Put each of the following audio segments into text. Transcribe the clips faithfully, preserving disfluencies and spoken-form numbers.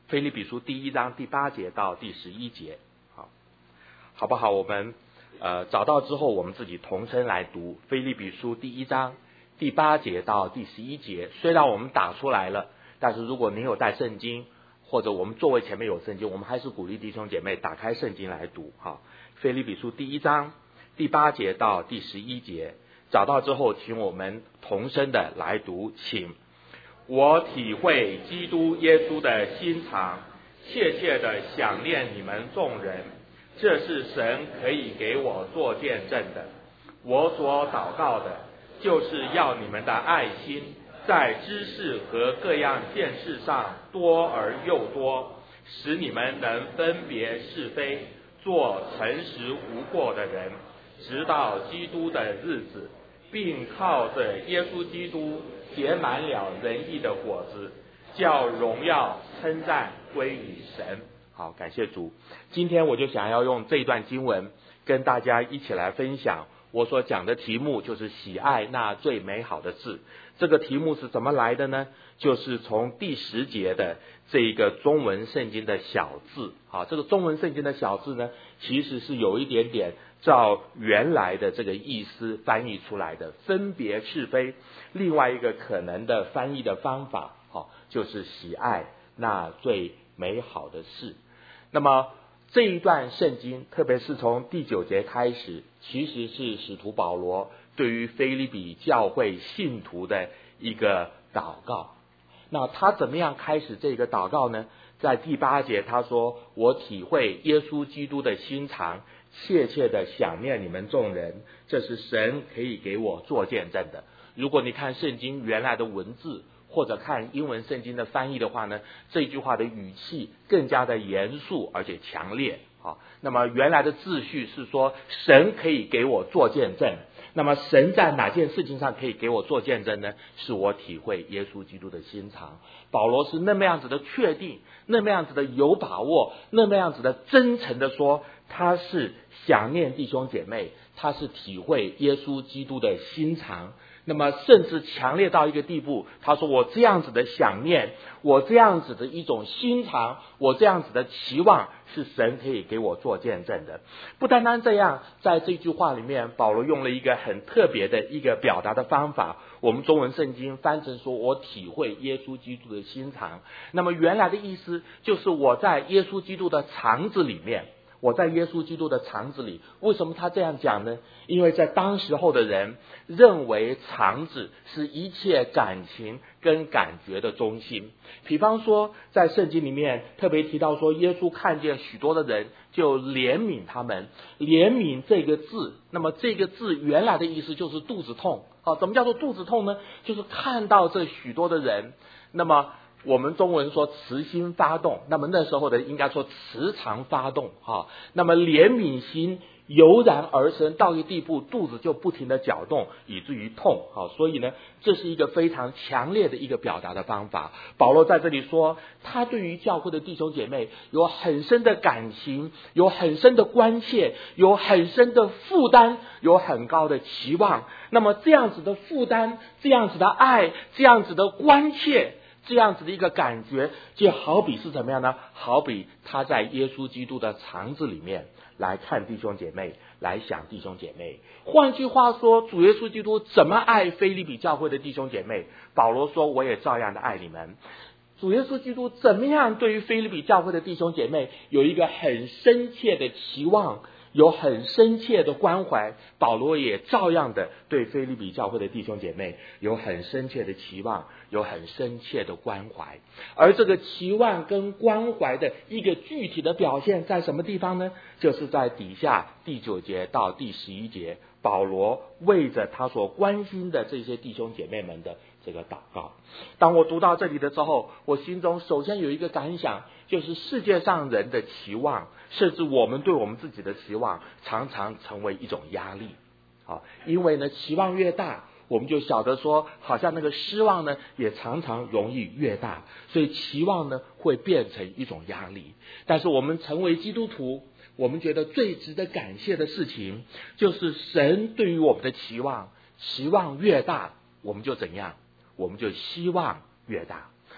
腓立比书第一章第八节到第十一节，好，好不好？我们呃找到之后，我们自己同声来读腓立比书第一章第八节到第十一节。虽然我们打出来了，但是如果您有带圣经，或者我们座位前面有圣经，我们还是鼓励弟兄姐妹打开圣经来读。好，腓立比书第一章第八节到第十一节，找到之后，请我们同声的来读，请。我体会基督耶稣的心肠，切切的想念你们众人，这是神可以给我做见证的。我所祷告的，就是要你们的爱心在知识和各样见识上多而又多，使你们能分别是非，做诚实无过的人，直到基督的日子，并靠着耶稣基督结满了仁义的果子，叫荣耀称赞归于神。好，感谢主。今天我就想要用这一段经文跟大家一起来分享。我所讲的题目就是喜爱那最美好的事。这个题目是怎么来的呢？就是从第十节的这一个中文圣经的小字。好，这个中文圣经的小字呢，其实是有一点点照原来的这个意思翻译出来的，分别是非。另外一个可能的翻译的方法，好，就是喜爱那最美好的事。那么这一段圣经，特别是从第九节开始，其实是使徒保罗对于腓立比教会信徒的一个祷告。那他怎么样开始这个祷告呢？在第八节他说，我体会耶稣基督的心肠，切切的想念你们众人，这是神可以给我做见证的。如果你看圣经原来的文字，或者看英文圣经的翻译的话呢，这句话的语气更加的严肃而且强烈。好，那么原来的秩序是说，神可以给我做见证。那么神在哪件事情上可以给我做见证呢？是我体会耶稣基督的心肠。保罗是那么样子的确定，那么样子的有把握，那么样子的真诚的说，他是想念弟兄姐妹，他是体会耶稣基督的心肠。那么甚至强烈到一个地步，他说我这样子的想念，我这样子的一种心肠，我这样子的期望，是神可以给我做见证的。不单单这样，在这句话里面，保罗用了一个很特别的一个表达的方法，我们中文圣经翻成说，我体会耶稣基督的心肠。那么原来的意思就是我在耶稣基督的肠子里面，我在耶稣基督的肠子里。为什么他这样讲呢？因为在当时候的人认为肠子是一切感情跟感觉的中心。比方说在圣经里面特别提到说，耶稣看见许多的人就怜悯他们。怜悯这个字，那么这个字原来的意思就是肚子痛。好，怎么叫做肚子痛呢？就是看到这许多的人，那么我们中文说慈心发动，那么那时候的应该说慈肠发动哈。那么怜悯心油然而生，到一个地步，肚子就不停的搅动，以至于痛。好，所以呢，这是一个非常强烈的一个表达的方法。保罗在这里说，他对于教会的弟兄姐妹有很深的感情，有很深的关切，有很深的负担，有很高的期望。那么这样子的负担，这样子的爱，这样子的关切，这样子的一个感觉，就好比是怎么样呢？好比他在耶稣基督的肠子里面来看弟兄姐妹，来想弟兄姐妹。换句话说，主耶稣基督怎么爱腓立比教会的弟兄姐妹，保罗说我也照样的爱你们。主耶稣基督怎么样对于腓立比教会的弟兄姐妹有一个很深切的期望，有很深切的关怀，保罗也照样的对腓立比教会的弟兄姐妹有很深切的期望，有很深切的关怀。而这个期望跟关怀的一个具体的表现在什么地方呢？就是在底下第九节到第十一节，保罗为着他所关心的这些弟兄姐妹们的这个祷告。当我读到这里的时候，我心中首先有一个感想，就是世界上人的期望，甚至我们对我们自己的期望，常常成为一种压力。好，因为呢，期望越大，我们就晓得说，好像那个失望呢，也常常容易越大，所以期望呢，会变成一种压力。但是我们成为基督徒，我们觉得最值得感谢的事情，就是神对于我们的期望，期望越大，我们就怎样？我们就希望越大。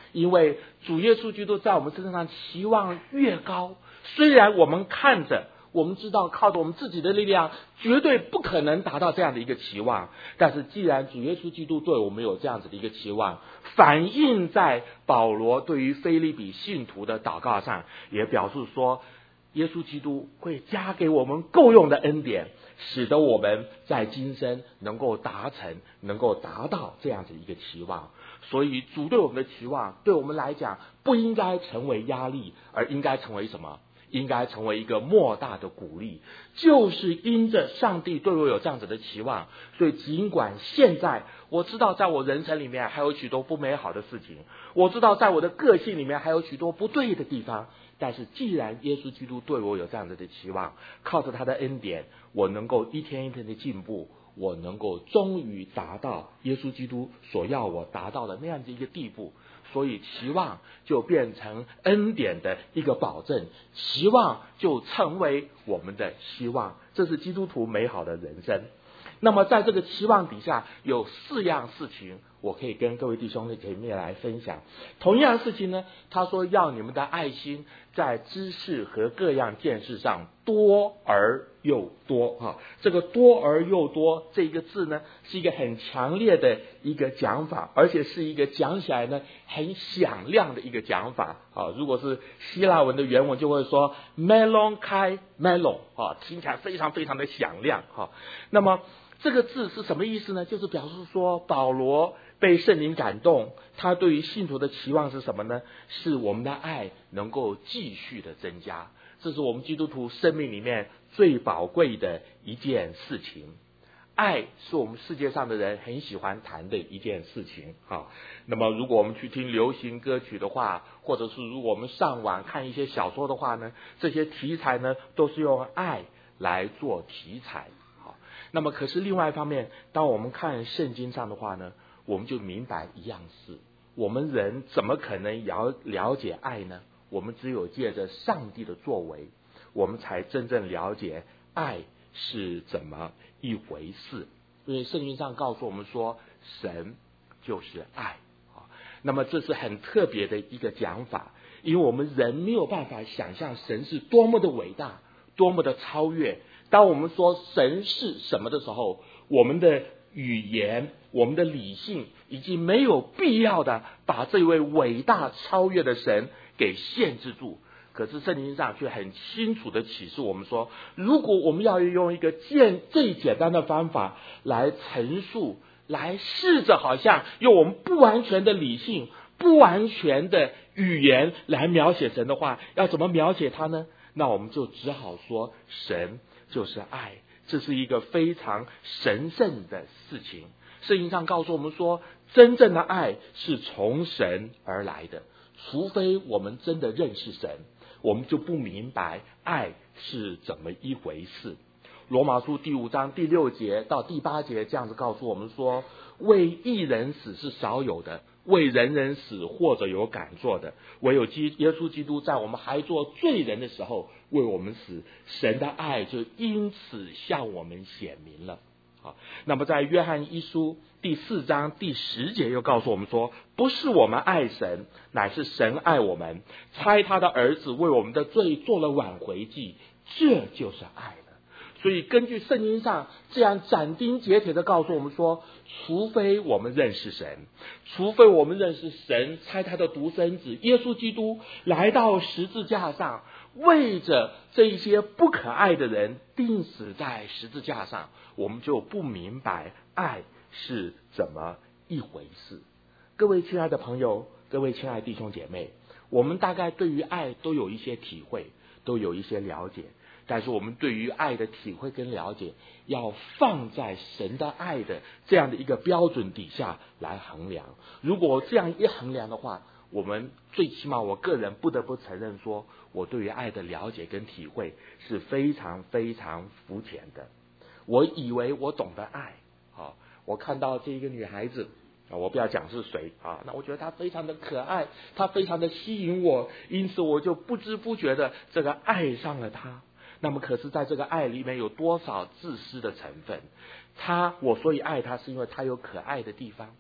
因为主耶稣基督在我们身上期望越高，虽然我们看着我们知道靠着我们自己的力量绝对不可能达到这样的一个期望，但是既然主耶稣基督对我们有这样子的一个期望，反映在保罗对于腓立比信徒的祷告上，也表示说耶稣基督会加给我们够用的恩典，使得我们在今生能够达成能够达到这样子一个期望。所以主对我们的期望对我们来讲不应该成为压力，而应该成为什么？应该成为一个莫大的鼓励。就是因着上帝对我有这样子的期望，所以尽管现在我知道在我人生里面还有许多不美好的事情，我知道在我的个性里面还有许多不对的地方，但是既然耶稣基督对我有这样子的期望，靠着他的恩典，我能够一天一天的进步，我能够终于达到耶稣基督所要我达到的那样子一个地步。所以期望就变成恩典的一个保证，期望就成为我们的希望，这是基督徒美好的人生。那么在这个期望底下有四样事情我可以跟各位弟兄姐妹来分享。同样的事情呢，他说要你们的爱心在知识和各样见识上多而又多啊，这个多而又多这一个字呢，是一个很强烈的一个讲法，而且是一个讲起来呢很响亮的一个讲法啊。如果是希腊文的原文就会说 melon kai melon 啊，听起来非常非常的响亮啊。那么这个字是什么意思呢？就是表示说保罗被圣灵感动，他对于信徒的期望是什么呢？是我们的爱能够继续的增加，这是我们基督徒生命里面最宝贵的一件事情。爱是我们世界上的人很喜欢谈的一件事情啊。那么如果我们去听流行歌曲的话，或者是如果我们上网看一些小说的话呢，这些题材呢都是用爱来做题材。那么可是另外一方面，当我们看圣经上的话呢，我们就明白一样事，我们人怎么可能了了解爱呢？我们只有借着上帝的作为，我们才真正了解爱是怎么一回事。因为圣经上告诉我们说神就是爱，那么这是很特别的一个讲法，因为我们人没有办法想象神是多么的伟大，多么的超越。当我们说神是什么的时候，我们的语言，我们的理性已经没有必要的把这位伟大超越的神给限制住。可是圣经上却很清楚的启示我们说，如果我们要用一个简最简单的方法来陈述，来试着好像用我们不完全的理性，不完全的语言来描写神的话，要怎么描写他呢？那我们就只好说神就是爱，这是一个非常神圣的事情。圣经上告诉我们说，真正的爱是从神而来的，除非我们真的认识神，我们就不明白爱是怎么一回事。罗马书第五章第六节到第八节这样子告诉我们说，为一人死是少有的，为人人死或者有敢做的，唯有基耶稣基督在我们还做罪人的时候为我们死，神的爱就因此向我们显明了。好，那么在约翰一书第四章第十节又告诉我们说，不是我们爱神，乃是神爱我们，差他的儿子为我们的罪做了挽回祭，这就是爱了。所以根据圣经上这样斩钉截铁的告诉我们说，除非我们认识神，除非我们认识神差他的独生子耶稣基督来到十字架上，为着这一些不可爱的人钉死在十字架上，我们就不明白爱是怎么一回事。各位亲爱的朋友，各位亲爱的弟兄姐妹，我们大概对于爱都有一些体会，都有一些了解，但是我们对于爱的体会跟了解要放在神的爱的这样的一个标准底下来衡量。如果这样一衡量的话，我们最起码我个人不得不承认说，我对于爱的了解跟体会是非常非常肤浅的。我以为我懂得爱啊，我看到这一个女孩子啊，我不要讲是谁啊，那我觉得她非常的可爱，她非常的吸引我，因此我就不知不觉的这个爱上了她。那么可是在这个爱里面有多少自私的成分？她我所以爱她是因为她有可爱的地方，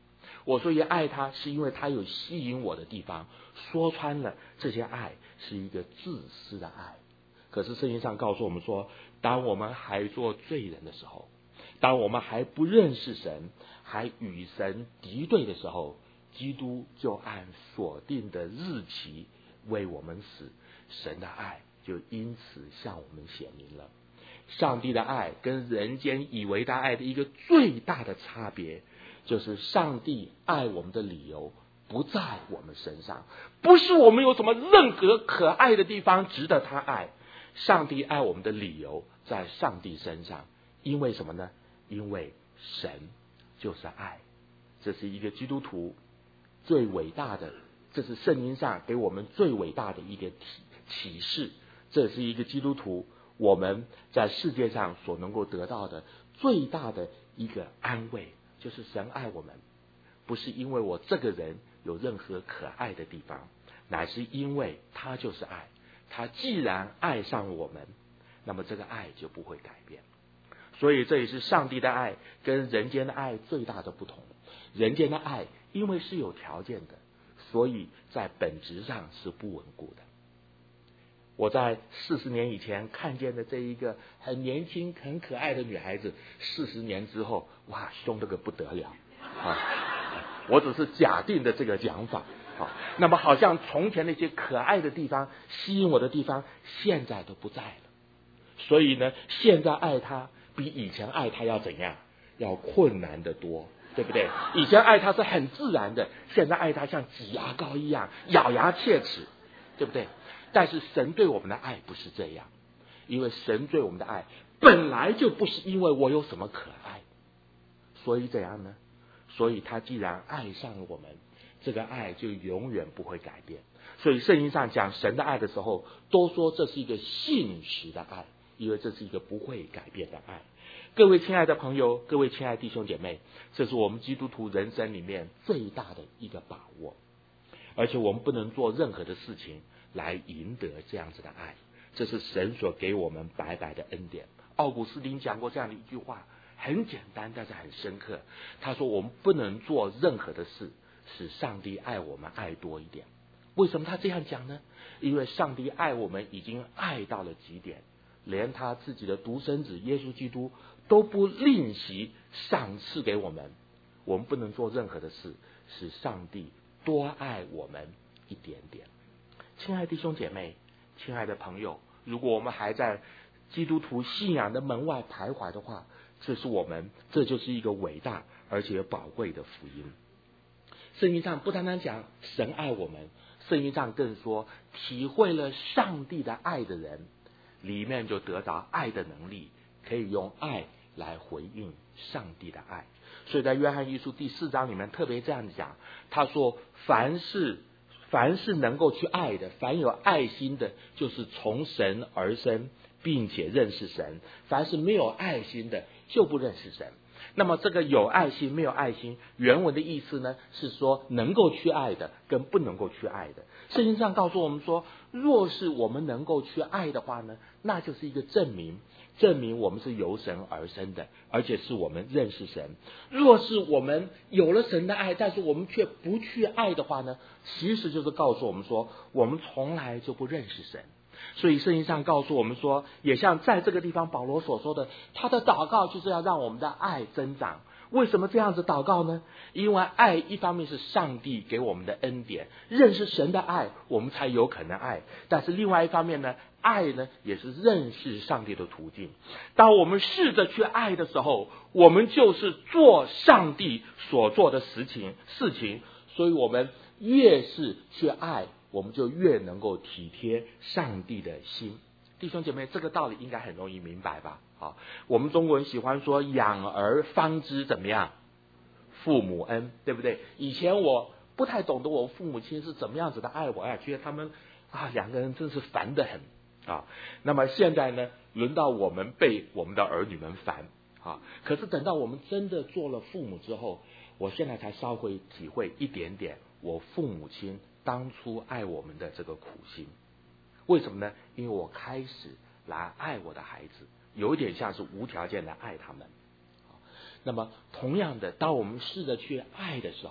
我所以爱他，是因为他有吸引我的地方。说穿了，这些爱是一个自私的爱。可是圣经上告诉我们说，当我们还做罪人的时候，当我们还不认识神，还与神敌对的时候，基督就按所定的日期为我们死，神的爱就因此向我们显明了。上帝的爱跟人间以为的爱的一个最大的差别，就是上帝爱我们的理由不在我们身上，不是我们有什么任何可爱的地方值得他爱。上帝爱我们的理由在上帝身上，因为什么呢？因为神就是爱。这是一个基督徒最伟大的，这是圣经上给我们最伟大的一个启示。这是一个基督徒我们在世界上所能够得到的最大的一个安慰，就是神爱我们，不是因为我这个人有任何可爱的地方，乃是因为他就是爱。他既然爱上我们，那么这个爱就不会改变。所以这也是上帝的爱跟人间的爱最大的不同。人间的爱因为是有条件的，所以在本质上是不稳固的。我在四十年以前看见的这一个很年轻很可爱的女孩子，四十年之后，哇，凶得个不得了啊！我只是假定的这个讲法啊。那么好像从前那些可爱的地方，吸引我的地方，现在都不在了。所以呢，现在爱她比以前爱她要怎样？要困难得多，对不对？以前爱她是很自然的，现在爱她像挤牙膏一样，咬牙切齿，对不对？但是神对我们的爱不是这样，因为神对我们的爱本来就不是因为我有什么可爱，所以怎样呢？所以他既然爱上了我们，这个爱就永远不会改变。所以圣经上讲神的爱的时候，都说这是一个信实的爱，因为这是一个不会改变的爱。各位亲爱的朋友，各位亲爱的弟兄姐妹，这是我们基督徒人生里面最大的一个把握。而且我们不能做任何的事情来赢得这样子的爱，这是神所给我们白白的恩典。奥古斯丁讲过这样的一句话，很简单但是很深刻。他说我们不能做任何的事使上帝爱我们爱多一点。为什么他这样讲呢？因为上帝爱我们已经爱到了极点，连他自己的独生子耶稣基督都不吝惜赏赐给我们。我们不能做任何的事使上帝多爱我们一点点。亲爱的弟兄姐妹，亲爱的朋友，如果我们还在基督徒信仰的门外徘徊的话，这是我们这就是一个伟大而且宝贵的福音。圣经上不单单讲神爱我们，圣经上更说体会了上帝的爱的人，里面就得着爱的能力，可以用爱来回应上帝的爱。所以在约翰一书第四章里面特别这样讲，他说凡是凡是能够去爱的，凡有爱心的，就是从神而生，并且认识神。凡是没有爱心的，就不认识神。那么这个有爱心没有爱心，原文的意思呢，是说能够去爱的跟不能够去爱的。圣经上告诉我们说，若是我们能够去爱的话呢，那就是一个证明，证明我们是由神而生的，而且是我们认识神。若是我们有了神的爱，但是我们却不去爱的话呢，其实就是告诉我们说，我们从来就不认识神。所以圣经上告诉我们说，也像在这个地方保罗所说的，他的祷告就是要让我们的爱增长。为什么这样子祷告呢？因为爱一方面是上帝给我们的恩典，认识神的爱我们才有可能爱，但是另外一方面呢，爱呢也是认识上帝的途径。当我们试着去爱的时候，我们就是做上帝所做的事情事情，所以我们越是去爱，我们就越能够体贴上帝的心。弟兄姐妹，这个道理应该很容易明白吧？好，我们中国人喜欢说养儿方知怎么样父母恩，对不对？以前我不太懂得我父母亲是怎么样子的爱我，哎，觉得他们啊两个人真是烦得很啊。那么现在呢，轮到我们被我们的儿女们烦啊。可是等到我们真的做了父母之后，我现在才稍微体会一点点我父母亲当初爱我们的这个苦心。为什么呢？因为我开始来爱我的孩子，有点像是无条件的爱他们。那么同样的，当我们试着去爱的时候，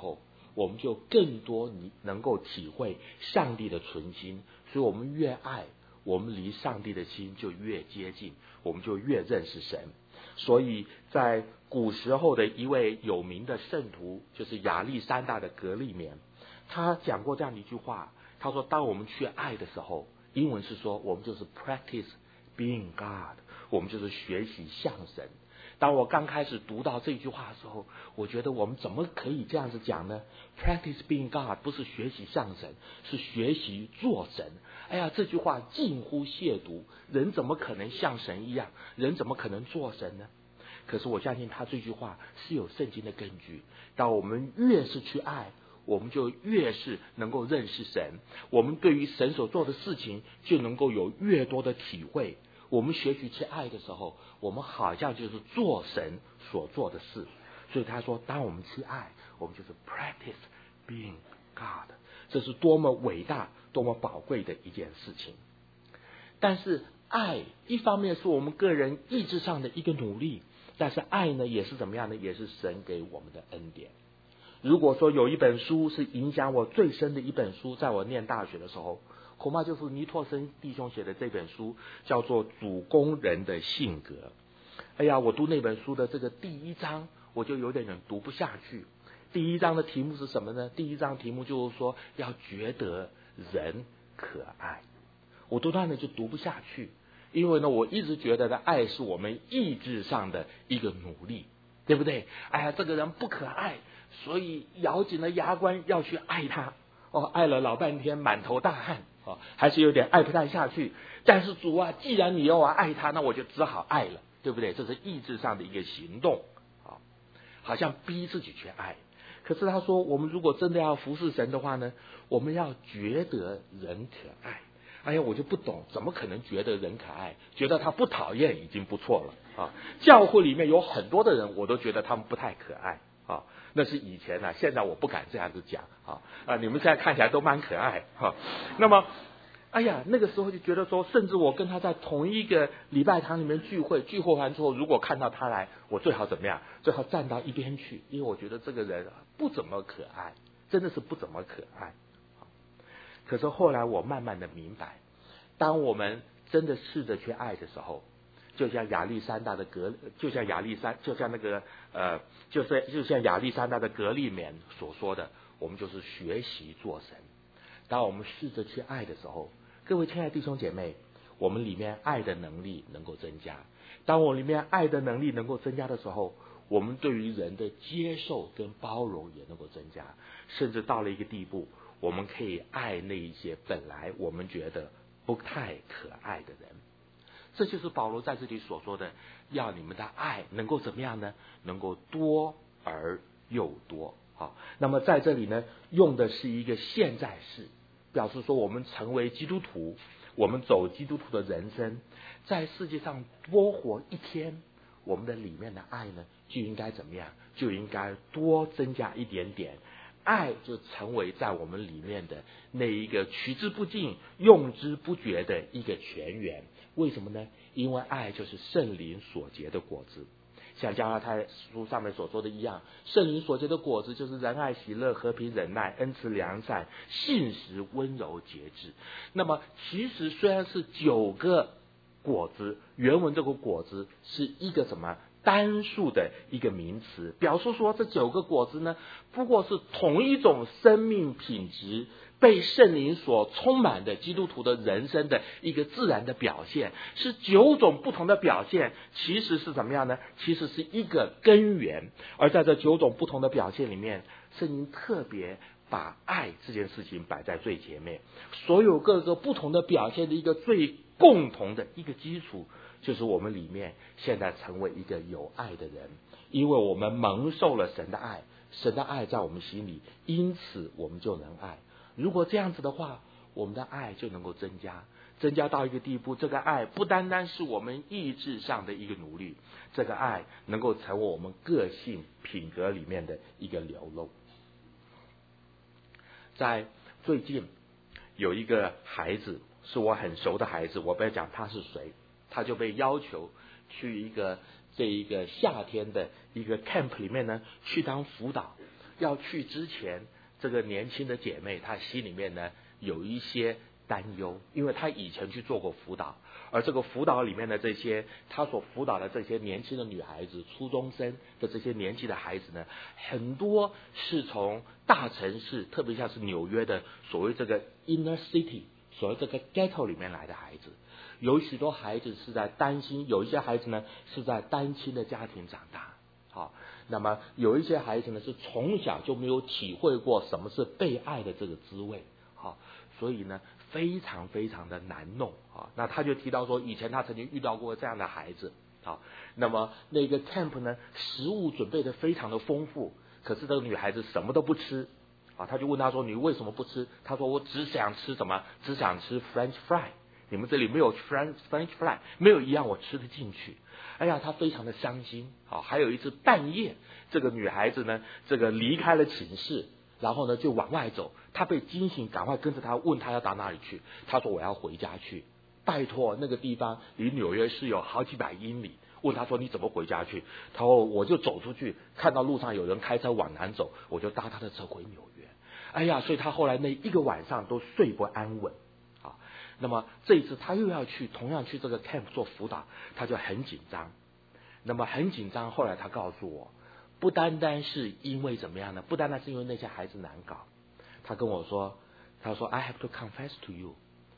我们就更多你能够体会上帝的存心。所以我们越爱，我们离上帝的心就越接近，我们就越认识神。所以在古时候的一位有名的圣徒，就是亚历山大的格利勉，他讲过这样的一句话，他说当我们去爱的时候，英文是说我们就是 practice being God， 我们就是学习像神。当我刚开始读到这句话的时候，我觉得我们怎么可以这样子讲呢？ Practice being God 不是学习像神，是学习做神。哎呀，这句话近乎亵渎，人怎么可能像神一样？人怎么可能做神呢？可是我相信他这句话是有圣经的根据。当我们越是去爱，我们就越是能够认识神，我们对于神所做的事情就能够有越多的体会。我们学习去爱的时候，我们好像就是做神所做的事。所以他说当我们去爱，我们就是 practice being God， 这是多么伟大多么宝贵的一件事情。但是爱一方面是我们个人意志上的一个努力，但是爱呢也是怎么样呢？也是神给我们的恩典。如果说有一本书是影响我最深的一本书，在我念大学的时候，恐怕就是尼托森弟兄写的这本书，叫做《主工人的性格》。哎呀，我读那本书的这个第一章，我就有点点读不下去。第一章的题目是什么呢？第一章题目就是说要觉得人可爱。我读到那就读不下去，因为呢，我一直觉得的爱是我们意志上的一个努力，对不对？哎呀，这个人不可爱，所以咬紧了牙关要去爱他。哦，爱了老半天，满头大汗。哦，还是有点爱不太下去。但是主啊，既然你要我爱他，那我就只好爱了，对不对？这是意志上的一个行动啊，好像逼自己去爱。可是他说，我们如果真的要服侍神的话呢，我们要觉得人可爱。哎呀，我就不懂，怎么可能觉得人可爱？觉得他不讨厌已经不错了啊！教会里面有很多的人，我都觉得他们不太可爱啊。那是以前啊，现在我不敢这样子讲啊啊！你们现在看起来都蛮可爱哈、啊。那么，哎呀，那个时候就觉得说，甚至我跟他在同一个礼拜堂里面聚会，聚会完之后，如果看到他来，我最好怎么样？最好站到一边去，因为我觉得这个人不怎么可爱，真的是不怎么可爱。可是后来我慢慢的明白，当我们真的试着去爱的时候，就像亚历山大的格，就像亚历山，就像那个呃，就是就像亚历山大的格利勉所说的，我们就是学习做神。当我们试着去爱的时候，各位亲爱的弟兄姐妹，我们里面爱的能力能够增加。当我里面爱的能力能够增加的时候，我们对于人的接受跟包容也能够增加，甚至到了一个地步，我们可以爱那一些本来我们觉得不太可爱的人。这就是保罗在这里所说的，要你们的爱能够怎么样呢？能够多而又多。好，那么在这里呢，用的是一个现在式，表示说我们成为基督徒，我们走基督徒的人生，在世界上多活一天，我们的里面的爱呢，就应该怎么样？就应该多增加一点点。爱就成为在我们里面的那一个取之不尽、用之不绝的一个泉源。为什么呢？因为爱就是圣灵所结的果子。像加拉太书上面所说的一样，圣灵所结的果子就是仁爱、喜乐、和平、忍耐、恩慈、良善、信实、温柔、节制。那么其实虽然是九个果子，原文这个果子是一个什么单数的一个名词，表示说这九个果子呢，不过是同一种生命品质被圣灵所充满的基督徒的人生的一个自然的表现，是九种不同的表现，其实是怎么样呢？其实是一个根源。而在这九种不同的表现里面，圣灵特别把爱这件事情摆在最前面，所有各个不同的表现的一个最共同的一个基础，就是我们里面现在成为一个有爱的人，因为我们蒙受了神的爱，神的爱在我们心里，因此我们就能爱。如果这样子的话，我们的爱就能够增加，增加到一个地步，这个爱不单单是我们意志上的一个努力，这个爱能够成为我们个性品格里面的一个流露。在最近有一个孩子是我很熟的孩子，我不要讲他是谁，他就被要求去一个这一个夏天的一个 camp 里面呢去当辅导。要去之前， 这个年轻的姐妹她心里面呢有一些担忧，因为她以前去做过辅导，而这个辅导里面的这些她所辅导的这些年轻的女孩子、初中生的这些年纪的孩子呢，很多是从大城市，特别像是纽约的所谓这个 inner city， 所谓这个 ghetto 里面来的孩子，有许多孩子是在担心，有一些孩子呢是在单亲的家庭长大。好，那么有一些孩子呢是从小就没有体会过什么是被爱的这个滋味，好，所以呢非常非常的难弄啊。那他就提到说，以前他曾经遇到过这样的孩子，好，那么那个 camp 呢食物准备的非常的丰富，可是这个女孩子什么都不吃啊。他就问他说，你为什么不吃？他说我只想吃什么？只想吃 French fry。你们这里没有 French French fry， 没有一样我吃得进去。哎呀，他非常的伤心。好，还有一次半夜，这个女孩子呢，这个离开了寝室，然后呢就往外走。她被惊醒，赶快跟着他，问他要到哪里去。他说我要回家去。拜托，那个地方离纽约市有好几百英里。问他说你怎么回家去？他说我就走出去，看到路上有人开车往南走，我就搭他的车回纽约。哎呀，所以他后来那一个晚上都睡不安稳。那么这一次他又要去同样去这个 camp 做辅导，他就很紧张。那么很紧张，后来他告诉我，不单单是因为怎么样呢？不单单是因为那些孩子难搞。他跟我说，他说 I have to confess to you,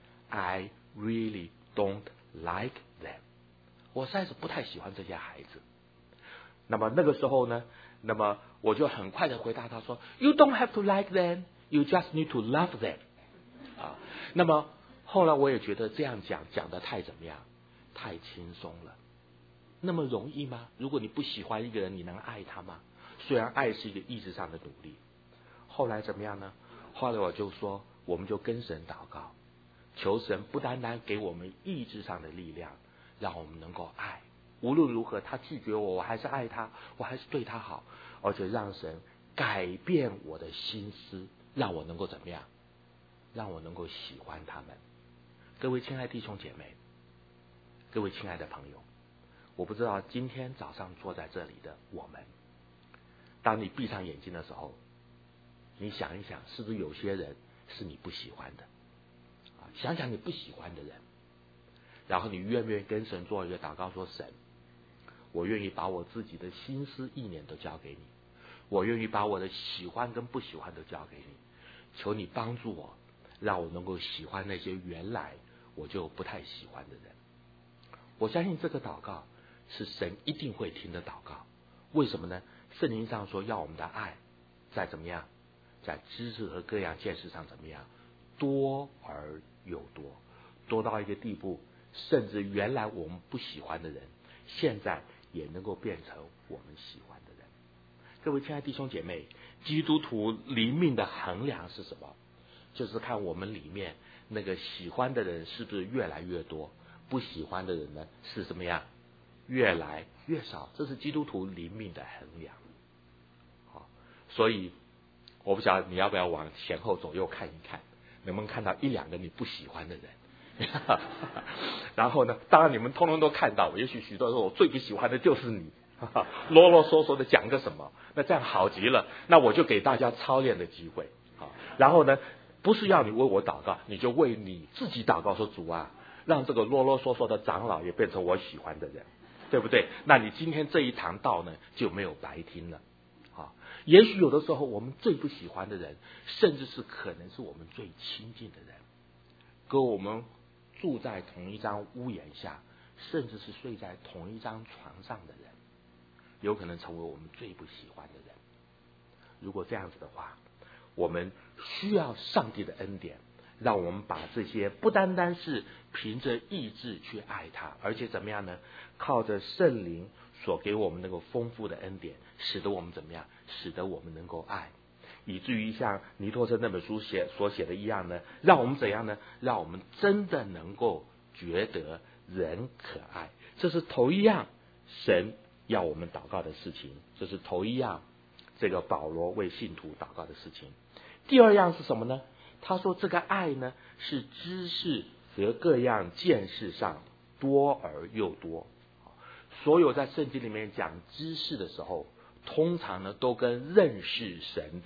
I really don't like them。我实在是不太喜欢这些孩子。那么那个时候呢，那么我就很快的回答他说 You don't have to like them, you just need to love them。啊，那么后来我也觉得这样讲讲得太怎么样，太轻松了。那么容易吗？如果你不喜欢一个人，你能爱他吗？虽然爱是一个意志上的努力。后来怎么样呢？后来我就说，我们就跟神祷告，求神不单单给我们意志上的力量，让我们能够爱。无论如何他拒绝我，我还是爱他，我还是对他好，而且让神改变我的心思，让我能够怎么样？让我能够喜欢他们。各位亲爱的弟兄姐妹，各位亲爱的朋友，我不知道今天早上坐在这里的我们，当你闭上眼睛的时候，你想一想，是不是有些人是你不喜欢的啊？想想你不喜欢的人，然后你愿不愿意跟神做一个祷告，说神，我愿意把我自己的心思意念都交给你，我愿意把我的喜欢跟不喜欢都交给你，求你帮助我，让我能够喜欢那些原来我就不太喜欢的人。我相信这个祷告是神一定会听的祷告。为什么呢？圣经上说要我们的爱在怎么样，在知识和各样见识上怎么样，多而又多，多到一个地步，甚至原来我们不喜欢的人，现在也能够变成我们喜欢的人。各位亲爱的弟兄姐妹，基督徒灵命的衡量是什么？就是看我们里面那个喜欢的人是不是越来越多，不喜欢的人呢是怎么样，越来越少。这是基督徒灵命的衡量。好，所以我不晓得你要不要往前后左右看一看，能不能看到一两个你不喜欢的人。然后呢，当然你们通通都看到，也许许多人说我最不喜欢的就是你，啰啰嗦嗦的讲个什么，那这样好极了，那我就给大家操练的机会。好，然后呢，不是要你为我祷告，你就为你自己祷告，说主啊，让这个啰啰嗦嗦的长老也变成我喜欢的人，对不对？那你今天这一堂道呢就没有白听了。好，也许有的时候我们最不喜欢的人，甚至是可能是我们最亲近的人，跟我们住在同一张屋檐下，甚至是睡在同一张床上的人，有可能成为我们最不喜欢的人。如果这样子的话，我们需要上帝的恩典，让我们把这些不单单是凭着意志去爱他，而且怎么样呢？靠着圣灵所给我们那个丰富的恩典，使得我们怎么样？使得我们能够爱，以至于像尼托生那本书写所写的一样呢，让我们怎样呢？让我们真的能够觉得人可爱。这是头一样神要我们祷告的事情，这是头一样这个保罗为信徒祷告的事情。第二样是什么呢？他说这个爱呢，是知识和各样见识上多而又多。所有在圣经里面讲知识的时候，通常呢都跟认识神的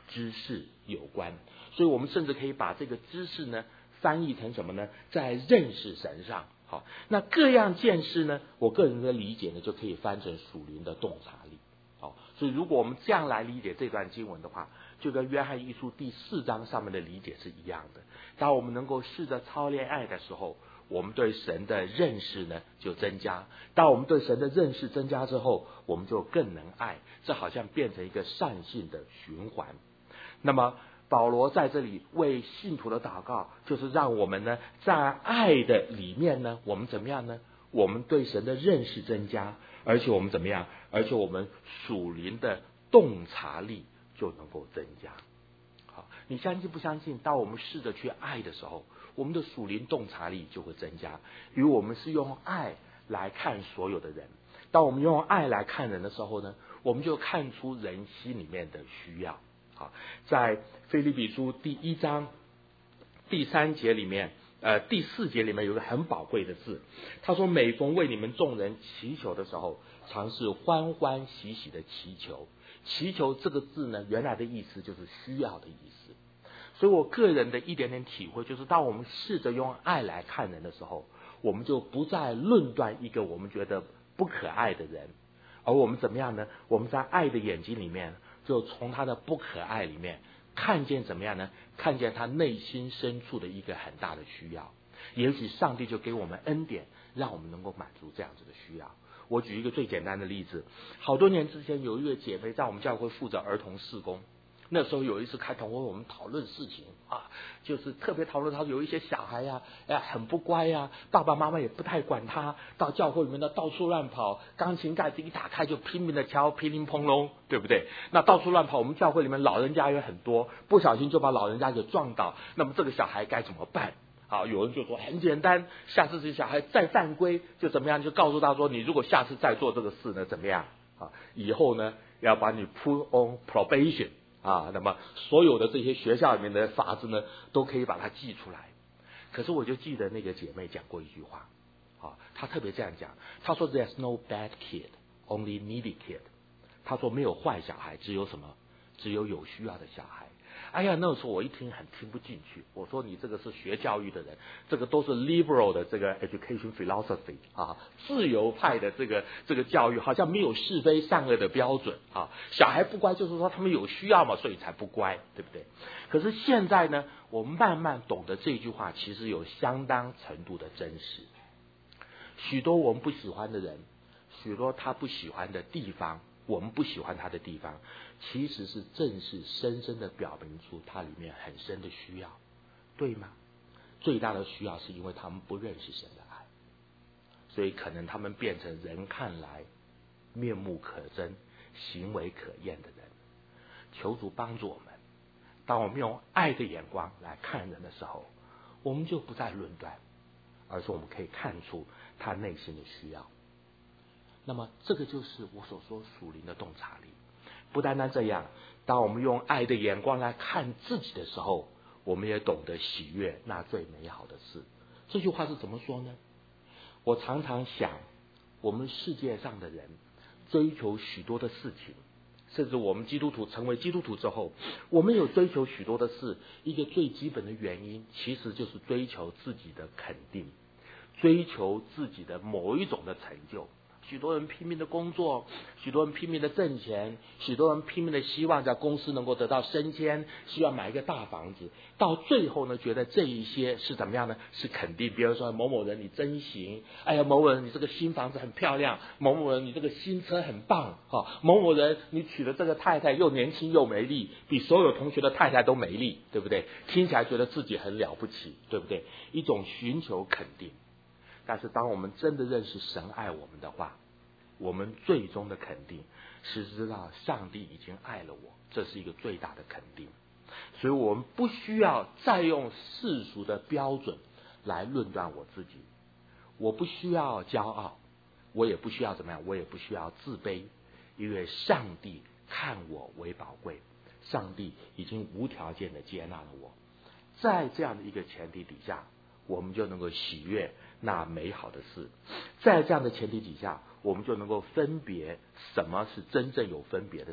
知识有关。所以我们甚至可以把这个知识呢翻译成什么呢？在认识神上。好，那各样见识呢，我个人的理解呢，就可以翻成属灵的洞察力。好，所以如果我们这样来理解这段经文的话，就跟约翰一书第四章上面的理解是一样的。当我们能够试着操练爱的时候，我们对神的认识呢就增加。当我们对神的认识增加之后，我们就更能爱，这好像变成一个善性的循环。那么保罗在这里为信徒的祷告，就是让我们呢在爱的里面呢，我们怎么样呢？我们对神的认识增加，而且我们怎么样？而且我们属灵的洞察力就能够增加。好，你相信不相信？当我们试着去爱的时候，我们的属灵洞察力就会增加。因为我们是用爱来看所有的人，当我们用爱来看人的时候呢，我们就看出人心里面的需要。好，在腓立比书第一章第三节里面，呃，第四节里面有个很宝贵的字，他说：“每逢为你们众人祈求的时候，常是欢欢喜喜的祈求。”祈求这个字呢，原来的意思就是需要的意思。所以我个人的一点点体会就是，当我们试着用爱来看人的时候，我们就不再论断一个我们觉得不可爱的人，而我们怎么样呢？我们在爱的眼睛里面，就从他的不可爱里面看见怎么样呢？看见他内心深处的一个很大的需要。也许上帝就给我们恩典，让我们能够满足这样子的需要。我举一个最简单的例子，好多年之前有一位姐妹在我们教会负责儿童事工，那时候有一次开同会，我们讨论事情啊，就是特别讨论他有一些小孩呀、啊，哎很不乖呀、啊，爸爸妈妈也不太管他，到教会里面呢到处乱跑，钢琴盖子一打开就拼命的敲，乒铃砰隆，对不对？那到处乱跑，我们教会里面老人家也很多，不小心就把老人家给撞倒，那么这个小孩该怎么办？好，有人就说很简单，下次这小孩再犯规就怎么样，就告诉他说，你如果下次再做这个事呢，怎么样啊？以后呢要把你 put on probation 啊，那么所有的这些学校里面的法子呢，都可以把它记出来。可是我就记得那个姐妹讲过一句话，啊，她特别这样讲，她说 There's no bad kid, only needy kid。她说没有坏小孩，只有什么？只有有需要的小孩。哎呀，那时候我一听很听不进去，我说你这个是学教育的人，这个都是 liberal 的这个 education philosophy 啊，自由派的这个这个教育好像没有是非善恶的标准啊，小孩不乖就是说他们有需要嘛，所以才不乖，对不对？可是现在呢，我慢慢懂得这句话其实有相当程度的真实。许多我们不喜欢的人，许多他不喜欢的地方，我们不喜欢他的地方，其实是正是深深的表明出他里面很深的需要，对吗？最大的需要是因为他们不认识神的爱，所以可能他们变成人看来面目可憎、行为可厌的人。求主帮助我们，当我们用爱的眼光来看人的时候，我们就不再论断，而是我们可以看出他内心的需要。那么这个就是我所说属灵的洞察力。不单单这样，当我们用爱的眼光来看自己的时候，我们也懂得喜悦那最美好的事。这句话是怎么说呢？我常常想，我们世界上的人追求许多的事情，甚至我们基督徒成为基督徒之后，我们有追求许多的事，一个最基本的原因其实就是追求自己的肯定，追求自己的某一种的成就。许多人拼命的工作，许多人拼命的挣钱，许多人拼命的希望在公司能够得到升迁，希望买一个大房子，到最后呢，觉得这一些是怎么样呢？是肯定。比如说某某人你真行，哎呀，某某人你这个新房子很漂亮，某某人你这个新车很棒，哈、哦，某某人你娶的这个太太又年轻又美丽，比所有同学的太太都美丽，对不对？听起来觉得自己很了不起，对不对？一种寻求肯定。但是当我们真的认识神爱我们的话，我们最终的肯定是知道上帝已经爱了我，这是一个最大的肯定。所以我们不需要再用世俗的标准来论断我自己，我不需要骄傲，我也不需要怎么样，我也不需要自卑，因为上帝看我为宝贵，上帝已经无条件的接纳了我。在这样的一个前提底下，我们就能够喜悦那美好的事。在这样的前提底下，我们就能够分别什么是真正有分别的事。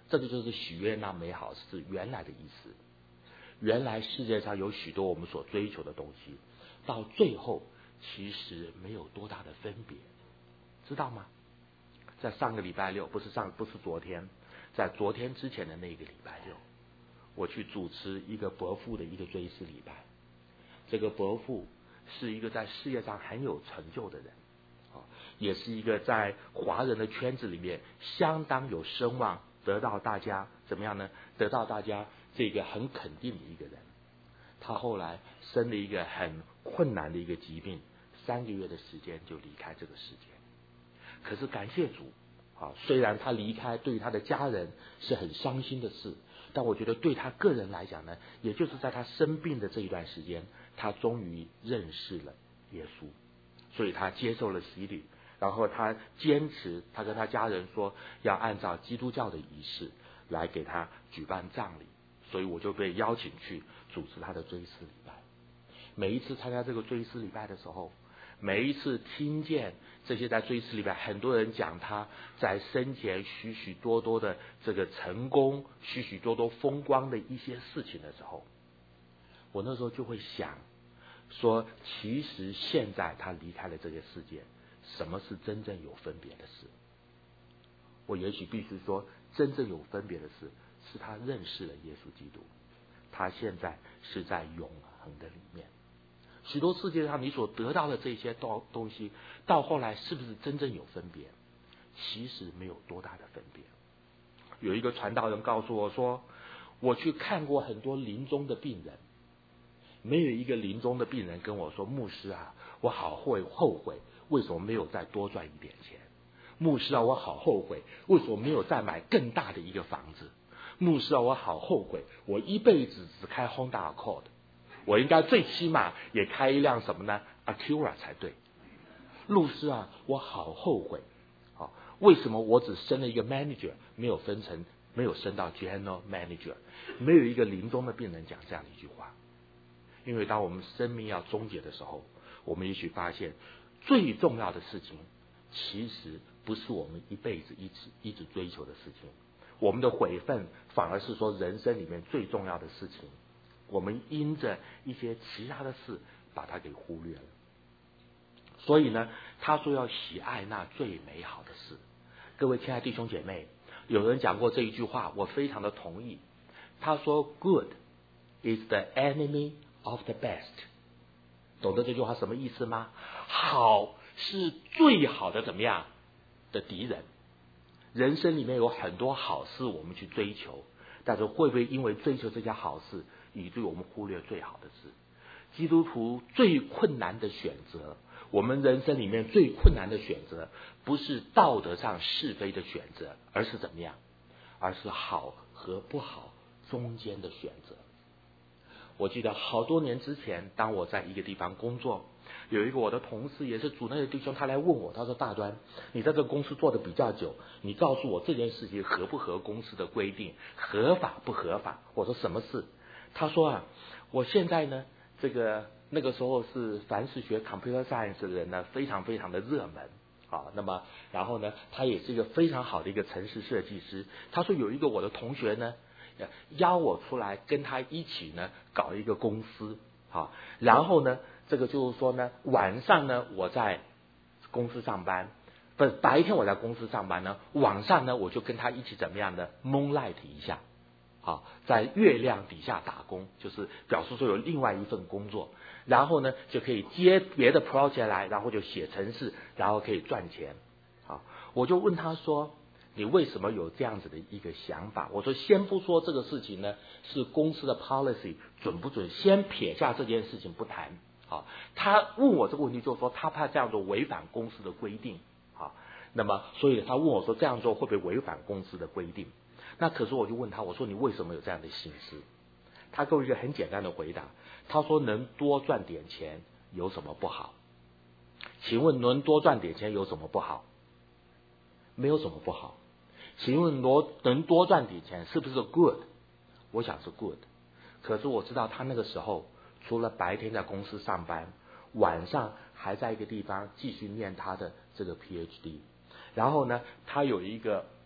这个就是许愿那美好是原来的意思。原来世界上有许多我们所追求的东西，到最后其实没有多大的分别，知道吗？在上个礼拜六，不是上不是昨天，在昨天之前的那个礼拜六，我去主持一个伯父的一个追思礼拜。这个伯父是一个在事业上很有成就的人，也是一个在华人的圈子里面相当有声望，得到大家怎么样呢？得到大家这个很肯定的一个人。他后来生了一个很困难的一个疾病，三个月的时间就离开这个世界。可是感谢主，啊，虽然他离开对于他的家人是很伤心的事，但我觉得对他个人来讲呢，也就是在他生病的这一段时间，他终于认识了耶稣，所以他接受了洗礼，然后他坚持，他跟他家人说要按照基督教的仪式来给他举办葬礼，所以我就被邀请去主持他的追思礼拜。每一次参加这个追思礼拜的时候，每一次听见这些在追思礼拜很多人讲他在生前许许多多的这个成功，许许多多风光的一些事情的时候，我那时候就会想说，其实现在他离开了这个世界，什么是真正有分别的事？我也许必须说，真正有分别的事是他认识了耶稣基督，他现在是在永恒的里面。许多世界上你所得到的这些东西，到后来是不是真正有分别？其实没有多大的分别。有一个传道人告诉我说，我去看过很多临终的病人，没有一个临终的病人跟我说，牧师啊，我好会后悔，为什么没有再多赚一点钱？牧师啊，我好后悔，为什么没有再买更大的一个房子？牧师啊，我好后悔，我一辈子只开 Honda Accord， 我应该最起码也开一辆什么呢 Acura 才对。牧师啊，我好后悔，好，为什么我只升了一个 manager， 没有分成，没有升到 general manager？ 没有一个临终的病人讲这样的一句话。因为当我们生命要终结的时候，我们也许发现最重要的事情其实不是我们一辈子一直一直追求的事情，我们的悔恨反而是说人生里面最重要的事情，我们因着一些其他的事把它给忽略了。所以呢，他说要喜爱那最美好的事。各位亲爱的弟兄姐妹，有人讲过这一句话，我非常的同意。他说 Good is the enemy of the best， 懂得这句话什么意思吗？好是最好的怎么样的敌人。人生里面有很多好事我们去追求，但是会不会因为追求这些好事，以至于我们忽略最好的事？基督徒最困难的选择，我们人生里面最困难的选择，不是道德上是非的选择，而是怎么样？而是好和不好中间的选择。我记得好多年之前，当我在一个地方工作，有一个我的同事也是主内的弟兄，他来问我，他说大端，你在这个公司做的比较久，你告诉我这件事情合不合公司的规定，合法不合法？我说什么事？他说啊，我现在呢，这个那个时候是凡是学 computer science 的人呢，非常非常的热门。好，那么然后呢，他也是一个非常好的一个程式设计师。他说有一个我的同学呢，邀我出来跟他一起呢搞一个公司，好，然后呢，这个就是说呢，晚上呢我在公司上班，不是白天我在公司上班呢，晚上呢我就跟他一起怎么样呢 moonlight 一下，好，在月亮底下打工，就是表示说有另外一份工作，然后呢就可以接别的 project 来，然后就写程式，然后可以赚钱。好，我就问他说，你为什么有这样子的一个想法？我说先不说这个事情呢是公司的 policy 准不准，先撇下这件事情不谈。好，他问我这个问题就是说他怕这样做违反公司的规定。好，那么所以他问我说这样做会不会违反公司的规定？那可是我就问他，我说你为什么有这样的心思？他给我一个很简单的回答，他说能多赚点钱有什么不好？请问能多赚点钱有什么不好？没有什么不好。请问能多赚点钱是不是 good？ 我想是 good。 可是我知道他那个时候除了白天在公司上班，晚上还在一个地方继续念他的这个 P H D， 然后呢他有一个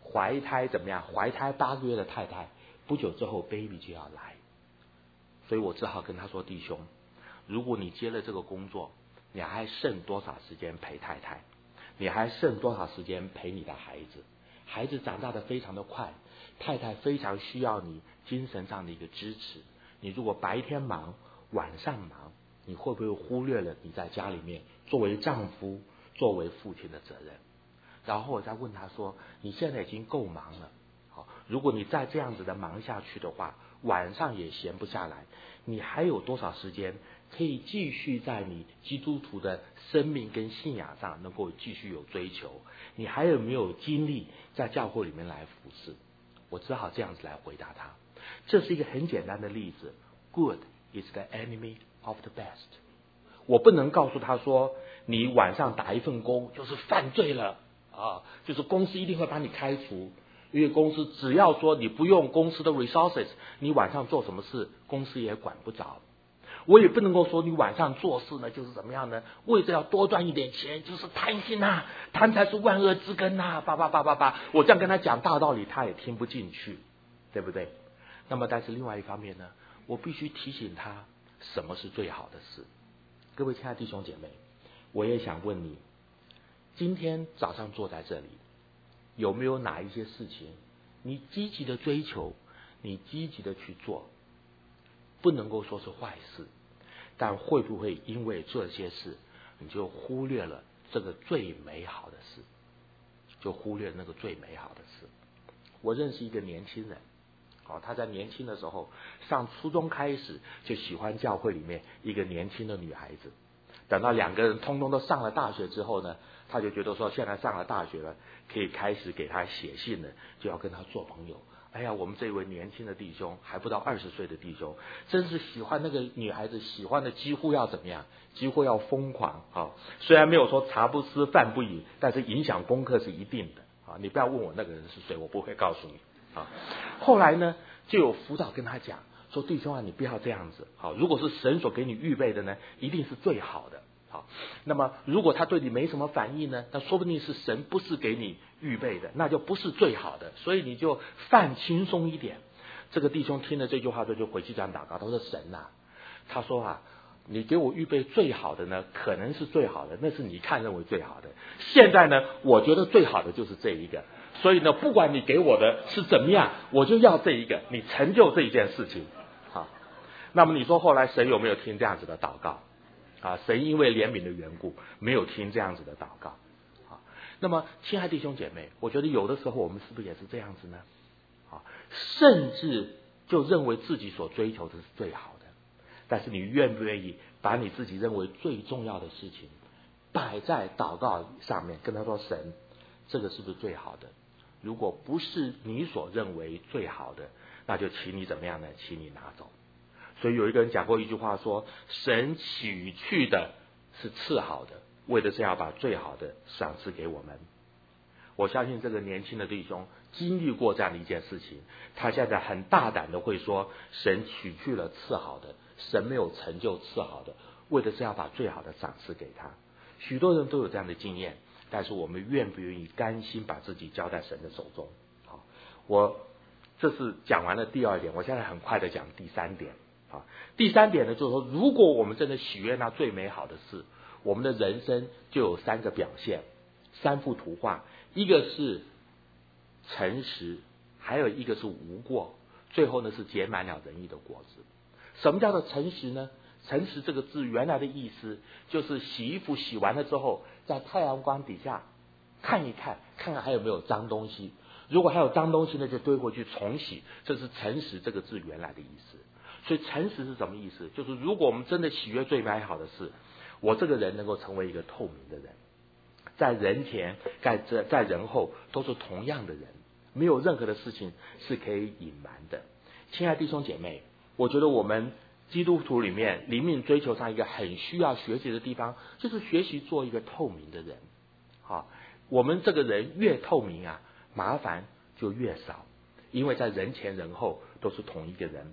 怀胎怎么样？怀胎八个月的太太，不久之后 baby 就要来，所以我只好跟他说：弟兄，如果你接了这个工作，你还剩多少时间陪太太？你还剩多少时间陪你的孩子？孩子长大的非常的快，太太非常需要你精神上的一个支持。你如果白天忙，晚上忙，你会不会忽略了你在家里面作为丈夫、作为父亲的责任？然后我再问他说：你现在已经够忙了，好，如果你再这样子的忙下去的话，晚上也闲不下来，你还有多少时间可以继续在你基督徒的生命跟信仰上能够继续有追求？你还有没有精力在教会里面来服侍？我只好这样子来回答他。这是一个很简单的例子。 Good is the enemy of the best。 我不能告诉他说你晚上打一份工就是犯罪了啊，就是公司一定会把你开除，因为公司只要说你不用公司的 resources， 你晚上做什么事公司也管不着。我也不能够说你晚上做事呢就是怎么样呢，为了要多赚一点钱就是贪心啊，贪才是万恶之根啊，叭叭叭叭叭。我这样跟他讲大道理他也听不进去，对不对？那么但是另外一方面呢，我必须提醒他什么是最好的事。各位亲爱的弟兄姐妹，我也想问你，今天早上坐在这里，有没有哪一些事情你积极的追求，你积极的去做？不能够说是坏事，但会不会因为这些事你就忽略了这个最美好的事，就忽略那个最美好的事？我认识一个年轻人，哦，他在年轻的时候上初中开始就喜欢教会里面一个年轻的女孩子，等到两个人通通都上了大学之后呢，他就觉得说现在上了大学了，可以开始给他写信了，就要跟他做朋友。哎呀，我们这位年轻的弟兄，还不到二十岁的弟兄，真是喜欢那个女孩子，喜欢的几乎要怎么样？几乎要疯狂啊！虽然没有说茶不思饭不饮，但是影响功课是一定的啊！你不要问我那个人是谁，我不会告诉你啊。后来呢，就有辅导跟他讲说：弟兄啊，你不要这样子。好，如果是神所给你预备的呢，一定是最好的。好，那么如果他对你没什么反应呢，那说不定是神不是给你预备的，那就不是最好的，所以你就放轻松一点。这个弟兄听了这句话之后就回去这样祷告，他说：神啊，他说啊，你给我预备最好的呢，可能是最好的，那是你看认为最好的。现在呢，我觉得最好的就是这一个，所以呢，不管你给我的是怎么样，我就要这一个，你成就这一件事情。好，那么你说后来神有没有听这样子的祷告？啊，神因为怜悯的缘故，没有听这样子的祷告。啊，那么亲爱的弟兄姐妹，我觉得有的时候我们是不是也是这样子呢？啊，甚至就认为自己所追求的是最好的，但是你愿不愿意把你自己认为最重要的事情摆在祷告上面，跟他说：神，这个是不是最好的？如果不是你所认为最好的，那就请你怎么样呢？请你拿走。所以有一个人讲过一句话说：神取去的是次好的，为的是要把最好的赏赐给我们。我相信这个年轻的弟兄经历过这样的一件事情，他现在很大胆的会说：神取去了次好的，神没有成就次好的，为的是要把最好的赏赐给他。许多人都有这样的经验，但是我们愿不愿意甘心把自己交在神的手中？好，我这是讲完了第二点，我现在很快的讲第三点。啊，第三点呢，就是说，如果我们真的喜悦那最美好的事，我们的人生就有三个表现，三幅图画，一个是诚实，还有一个是无过，最后呢是结满了仁义的果子。什么叫做诚实呢？诚实这个字原来的意思就是洗衣服洗完了之后，在太阳光底下看一看，看看还有没有脏东西，如果还有脏东西呢，就堆回去重洗，这是诚实这个字原来的意思。所以诚实是什么意思？就是如果我们真的喜悦最美好的事，我这个人能够成为一个透明的人，在人前在在人后都是同样的人，没有任何的事情是可以隐瞒的。亲爱的弟兄姐妹，我觉得我们基督徒里面灵命追求上一个很需要学习的地方，就是学习做一个透明的人。好，我们这个人越透明啊，麻烦就越少，因为在人前人后都是同一个人。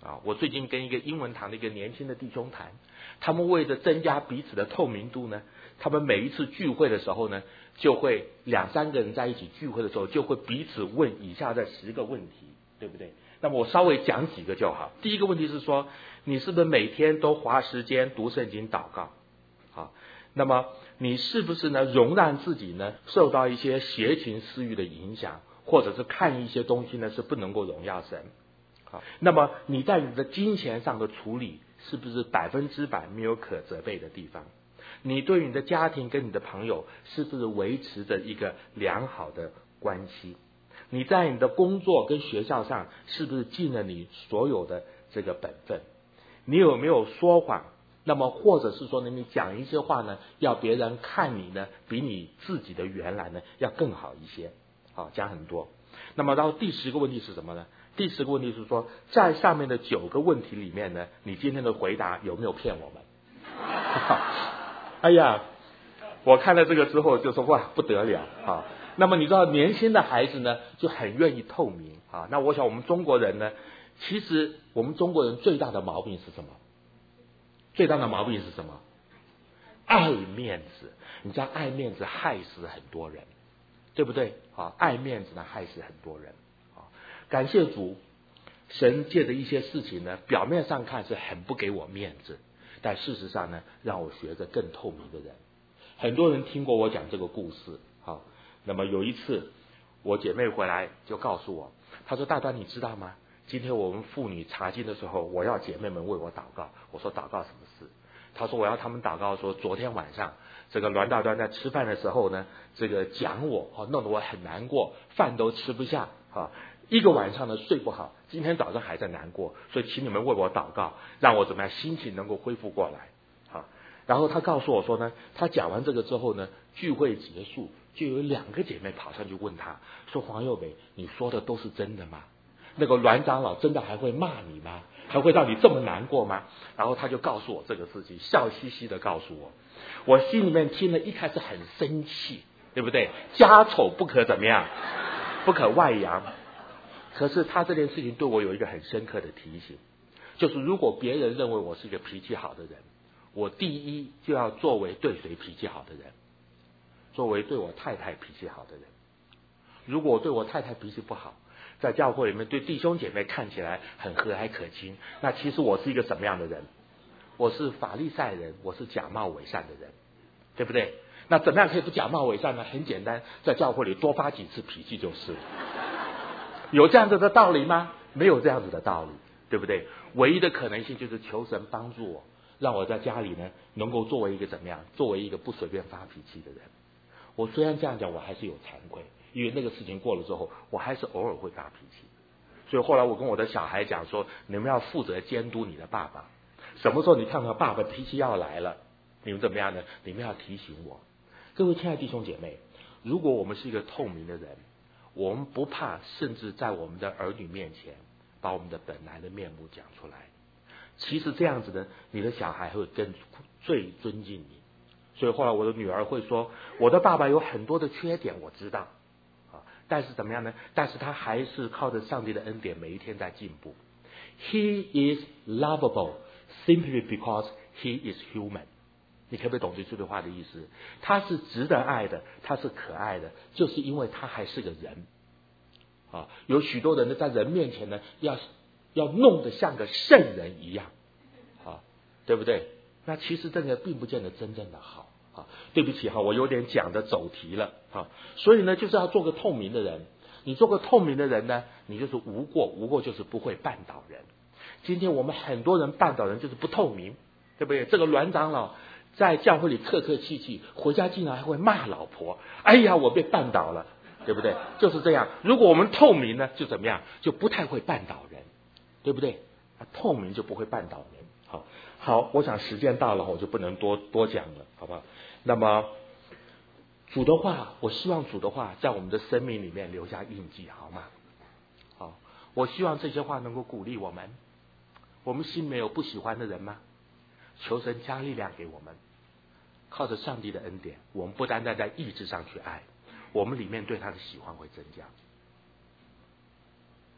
啊，我最近跟一个英文堂的一个年轻的弟兄谈，他们为了增加彼此的透明度呢，他们每一次聚会的时候呢，就会两三个人在一起聚会的时候，就会彼此问以下这十个问题，对不对？那么我稍微讲几个就好。第一个问题是说，你是不是每天都花时间读圣经祷告？好，那么你是不是呢容让自己呢受到一些邪情私欲的影响，或者是看一些东西呢是不能够荣耀神？好，那么你在你的金钱上的处理是不是百分之百没有可责备的地方？你对你的家庭跟你的朋友是不是维持着一个良好的关系？你在你的工作跟学校上是不是尽了你所有的这个本分？你有没有说谎？那么或者是说呢，你讲一些话呢，要别人看你呢比你自己的原来呢要更好一些。好，讲很多。那么到第十个问题是什么呢？第十个问题是说，在上面的九个问题里面呢，你今天的回答有没有骗我们？哎呀，我看了这个之后就说哇不得了啊！那么你知道年轻的孩子呢就很愿意透明啊。那我想我们中国人呢，其实我们中国人最大的毛病是什么？最大的毛病是什么？爱面子。你知道爱面子害死很多人，对不对？啊，爱面子呢害死很多人。啊，感谢主，神借的一些事情呢，表面上看是很不给我面子，但事实上呢，让我学着更透明的人。很多人听过我讲这个故事。好，那么有一次我姐妹回来就告诉我，她说大端你知道吗？今天我们妇女查经的时候，我要姐妹们为我祷告。我说祷告什么事？她说我要他们祷告说，昨天晚上这个栾大端在吃饭的时候呢，这个讲我，弄得我很难过，饭都吃不下啊，一个晚上呢睡不好，今天早上还在难过，所以请你们为我祷告，让我怎么样心情能够恢复过来。好，然后她告诉我说呢，她讲完这个之后呢，聚会结束，就有两个姐妹跑上去问她说，黄佑北，你说的都是真的吗？那个栾长老真的还会骂你吗？还会让你这么难过吗？然后他就告诉我这个事情，笑嘻嘻的告诉我，我心里面听了一开始很生气，对不对？家丑不可怎么样，不可外扬。可是他这件事情对我有一个很深刻的提醒，就是如果别人认为我是一个脾气好的人，我第一就要作为对谁脾气好的人，作为对我太太脾气好的人。如果我对我太太脾气不好，在教会里面对弟兄姐妹看起来很和蔼可亲，那其实我是一个什么样的人？我是法利赛人，我是假冒伪善的人，对不对？那怎么样可以不假冒伪善呢？很简单，在教会里多发几次脾气就是了。有这样子的道理吗？没有这样子的道理，对不对？唯一的可能性就是求神帮助我，让我在家里呢能够作为一个怎么样？作为一个不随便发脾气的人。我虽然这样讲，我还是有惭愧，因为那个事情过了之后，我还是偶尔会发脾气。所以后来我跟我的小孩讲说，你们要负责监督你的爸爸，什么时候你看到爸爸脾气要来了，你们怎么样呢？你们要提醒我。各位亲爱的弟兄姐妹，如果我们是一个透明的人，我们不怕甚至在我们的儿女面前把我们的本来的面目讲出来。其实这样子呢，你的小孩会更最尊敬你。所以后来我的女儿会说，我的爸爸有很多的缺点我知道啊，但是怎么样呢？但是他还是靠着上帝的恩典每一天在进步。He is lovable simply because he is human。 你可不可以懂这句话的意思？他是值得爱的，他是可爱的，就是因为他还是个人啊。有许多人呢在人面前呢要要弄得像个圣人一样啊，对不对？那其实这个并不见得真正的好啊。对不起哈，我有点讲的走题了啊。所以呢，就是要做个透明的人。你做个透明的人呢，你就是无过，无过就是不会绊倒人。今天我们很多人绊倒人就是不透明，对不对？这个栾长老在教会里客客气气，回家竟然还会骂老婆，哎呀，我被绊倒了，对不对？就是这样。如果我们透明呢，就怎么样？就不太会绊倒人，对不对？透明就不会绊倒人。好，好，我想时间到了，我就不能多多讲了，好不好？那么主的话，我希望主的话在我们的生命里面留下印记，好吗？好，我希望这些话能够鼓励我们。我们心里面有不喜欢的人吗？求神加力量给我们，靠着上帝的恩典，我们不单单在意志上去爱，我们里面对他的喜欢会增加。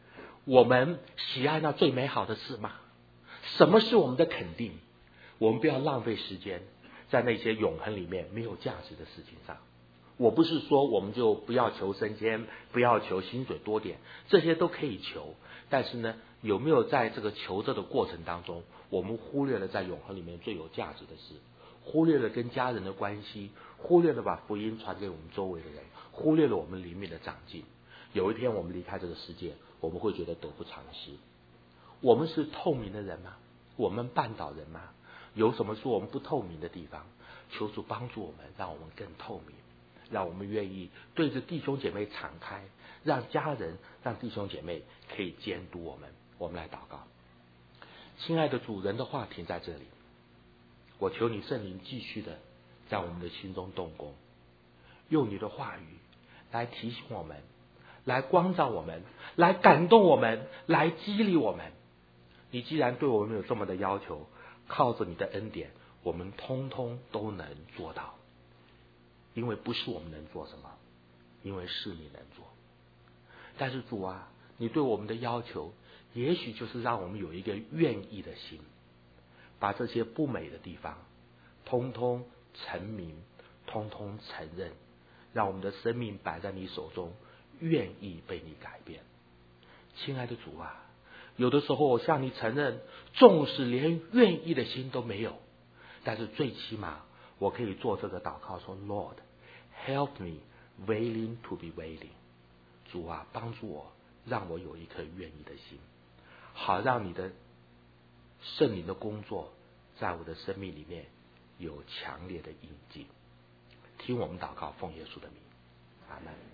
我们喜爱那最美好的事吗？什么是我们的肯定？我们不要浪费时间在那些永恒里面没有价值的事情上。我不是说我们就不要求升迁，不要求薪水多点，这些都可以求。但是呢，有没有在这个求着的过程当中，我们忽略了在永恒里面最有价值的事，忽略了跟家人的关系，忽略了把福音传给我们周围的人，忽略了我们灵命的长进。有一天我们离开这个世界，我们会觉得得不偿失。我们是透明的人吗？我们绊倒人吗？有什么是我们不透明的地方？求主帮助我们，让我们更透明，让我们愿意对着弟兄姐妹敞开，让家人、让弟兄姐妹可以监督我们。我们来祷告。亲爱的主，人的话停在这里，我求你圣灵继续的在我们的心中动工，用你的话语来提醒我们，来光照我们，来感动我们，来激励我们。你既然对我们有这么的要求，靠着你的恩典，我们通通都能做到。因为不是我们能做什么，因为是你能做。但是主啊，你对我们的要求也许就是让我们有一个愿意的心，把这些不美的地方通通陈明，通通承认，让我们的生命摆在你手中，愿意被你改变。亲爱的主啊，有的时候我向你承认，纵使连愿意的心都没有，但是最起码我可以做这个祷告，说 Lord help me willing to be willing。 主啊，帮助我，让我有一颗愿意的心，好让你的圣灵的工作在我的生命里面有强烈的印记。听我们祷告，奉耶稣的名，阿们。